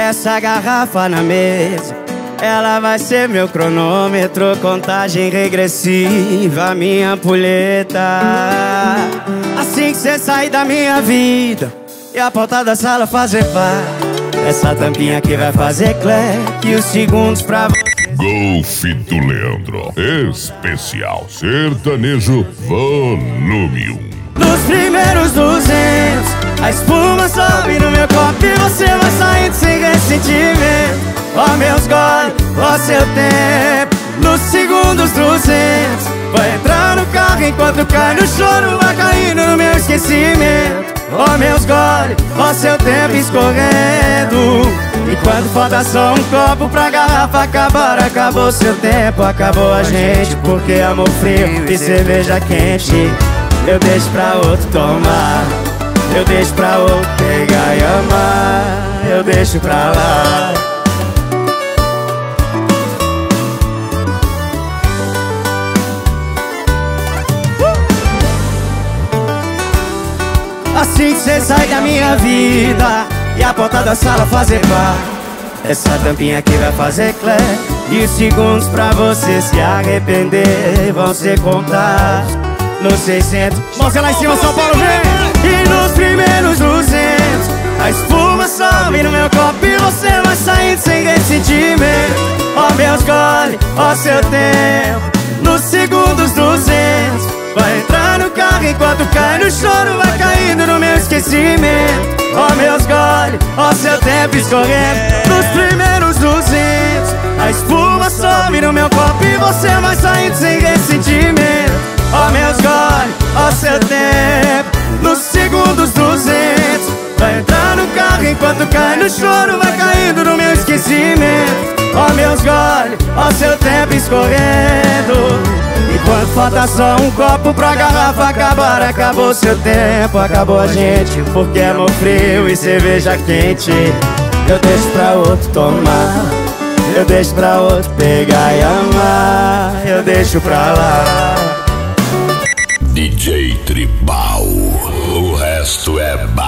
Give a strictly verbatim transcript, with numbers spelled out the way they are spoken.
essa garrafa na mesa, ela vai ser meu cronômetro, contagem regressiva, minha ampulheta. Assim que cê sair da minha vida e a porta da sala fazer pá, essa tampinha aqui vai fazer clack e os segundos pra você. Golf do Leandro, especial sertanejo volume um. Nos primeiros duzentos, a espuma sobe no meu copo e você vai saindo sem ressentimento. Ó meus goles, ó seu tempo. Nos segundos duzentos, vai entrar no carro enquanto cai no choro, vai caindo no meu esquecimento. Ó meus goles, ó seu tempo escorrendo. E quando falta só um copo pra garrafa acabar, acabou seu tempo, acabou a gente. Porque amor frio e cerveja quente eu deixo pra outro tomar, eu deixo pra outro pegar e amar, eu deixo pra lá. Assim que cê sai da minha vida e a porta da sala fazer pá, essa tampinha aqui vai fazer clack e os segundos pra você se arrepender vão ser contados nos seiscentos. Mãozinha lá em cima, São Paulo, vem! E nos primeiros duzentos, a espuma sobe no meu copo e você vai saindo sem ressentimento. Ó meus goles, ó seu tempo. Nos segundos duzentos, vai entrar no carro enquanto cai no choro, vai caindo no meu esquecimento. Ó meus goles, ó seu tempo escorrendo. Nos primeiros duzentos, a espuma sobe no meu copo e você vai saindo sem ressentimento. Ó meus goles, ó seu tempo. Nos segundos duzentos, vai entrar no carro enquanto cai no choro, vai caindo no meu esquecimento. Ó meus goles, ó seu tempo escorrendo. E quando falta só um copo pra garrafa acabar, acabou seu tempo, acabou a gente. Porque amor frio e cerveja quente eu deixo pra outro tomar, eu deixo pra outro pegar e amar, eu deixo pra lá. D J Tribal, o resto é